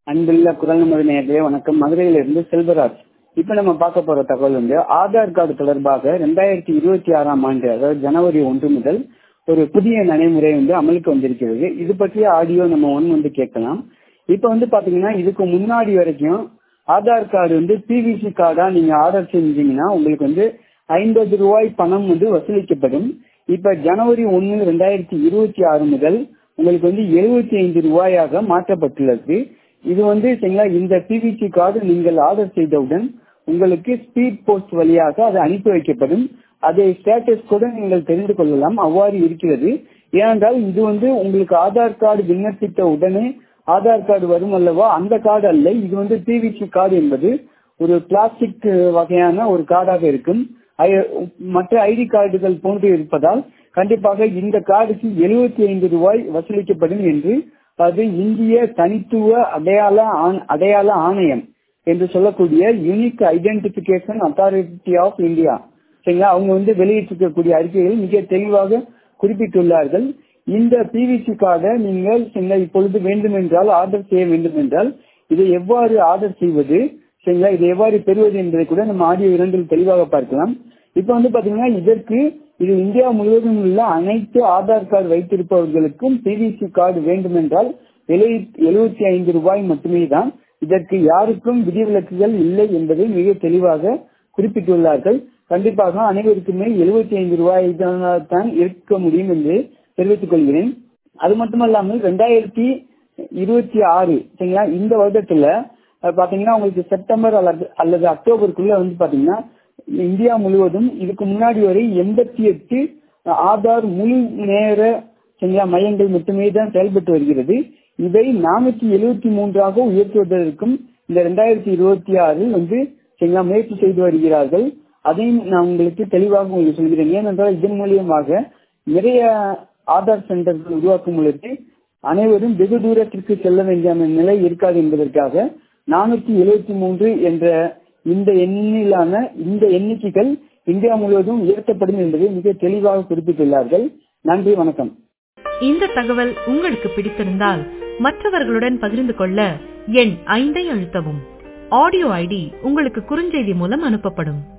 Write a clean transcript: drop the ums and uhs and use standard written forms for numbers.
அன்புள்ள குரல் நமது நேயர்களே வணக்கம். மதுரையிலிருந்து செல்வராஜ். இப்ப நம்ம பார்க்க போற தகவல் ஆதார் கார்டு தொடர்பாக 2026ஆம் ஆண்டு, அதாவது ஜனவரி 1 முதல் ஒரு புதிய நடைமுறை அமலுக்கு வந்திருக்கிறது. இது பற்றிய ஆடியோ நம்ம கேட்கலாம். இப்ப பாத்தீங்கன்னா இதுக்கு முன்னாடி வரைக்கும் ஆதார் கார்டு பிவிசி கார்டா நீங்க ஆர்டர் செஞ்சீங்கன்னா உங்களுக்கு 50 ரூபாய் பணம் வசூலிக்கப்படும். இப்ப ஜனவரி 1, 2026 முதல் உங்களுக்கு 75 ரூபாயாக மாற்றப்பட்டுள்ளது. இது சரிங்களா, இந்த பிவிசி கார்டு நீங்கள் ஆர்டர் செய்தவுடன் உங்களுக்கு ஸ்பீட் போஸ்ட் வழியாக அது அனுப்பி வைக்கப்படும். அதை ஸ்டேட்டஸ் கூட நீங்கள் தெரிந்து கொள்ளலாம். அவ்வாறு இருக்கிறது. ஏனென்றால் இது உங்களுக்கு ஆதார் கார்டு விண்ணப்பித்த உடனே ஆதார் கார்டு வரும் அல்லவா, அந்த கார்டு அல்ல. இது பிவிசி கார்டு என்பது ஒரு பிளாஸ்டிக் வகையான ஒரு கார்டாக இருக்கும். மற்ற ஐடி கார்டுகள் போன்று இருப்பதால் கண்டிப்பாக இந்த கார்டுக்கு 75 ரூபாய் வசூலிக்கப்படும் என்று அது இந்திய தனித்துவ அடையாள ஆணையம் என்று சொல்லக்கூடிய unique identification authority of India சரிங்களா, அவங்க வெளியிட்டிருக்கக்கூடிய அறிக்கைகள் மிக தெளிவாக குறிப்பிட்டுள்ளார்கள். இந்த பிவிசி கார்டை நீங்கள் இப்பொழுது வேண்டுமென்றால் ஆர்டர் செய்ய வேண்டும் என்றால் இதை எவ்வாறு ஆர்டர் செய்வது சரிங்களா, இதை எவ்வாறு பெறுவது என்பதை கூட நம்ம ஆடியோ 2 தெளிவாக பார்க்கலாம். இப்ப பாத்தீங்கன்னா இதற்கு இது இந்தியா முழுவதும் உள்ள அனைத்து ஆதார் கார்டு வைத்திருப்பவர்களுக்கும் பிவிசி கார்டு வேண்டுமென்றால் 75 ரூபாய் மட்டுமே தான். இதற்கு யாருக்கும் விதிவிலக்குகள் இல்லை என்பதை மிக தெளிவாக குறிப்பிட்டுள்ளார்கள். கண்டிப்பாக அனைவருக்குமே 75 ரூபாய் தான் இருக்க முடியும் என்று தெரிவித்துக் கொள்கிறேன். அது மட்டுமல்லாமல் 2026 சரிங்களா, இந்த வருடத்துல பாத்தீங்கன்னா உங்களுக்கு செப்டம்பர் அல்லது அக்டோபருக்குள்ள பாத்தீங்கன்னா இந்தியா முழுவதும் இதுக்கு முன்னாடி வரை 88 ஆதார் முழு நேர மையங்கள் மட்டுமே தான் செயல்பட்டு வருகிறது. இதை 473ஆக உயர்த்துவதற்கும் இந்த 2026 முயற்சி செய்து வருகிறார்கள். அதையும் நான் உங்களுக்கு தெளிவாக சொல்கிறேன். ஏனென்றால் இதன் மூலியமாக நிறைய ஆதார் சென்டர்கள் உருவாக்கும் பொழுது அனைவரும் வெகு தூரத்திற்கு செல்ல வேண்டிய நிலை இருக்காது என்பதற்காக 473 என்ற இந்த எண்ணிக்கைகள் இந்தியா முழுவதும் உயர்த்தப்படும் என்பதை மிக தெளிவாக குறிப்பிட்டுள்ளார்கள். நன்றி, வணக்கம். இந்த தகவல் உங்களுக்கு பிடித்திருந்தால் மற்றவர்களுடன் பகிர்ந்து கொள்ள எண் 5 அழுத்தவும். ஆடியோ ஐடி உங்களுக்கு குறுஞ்செய்தி மூலம் அனுப்பப்படும்.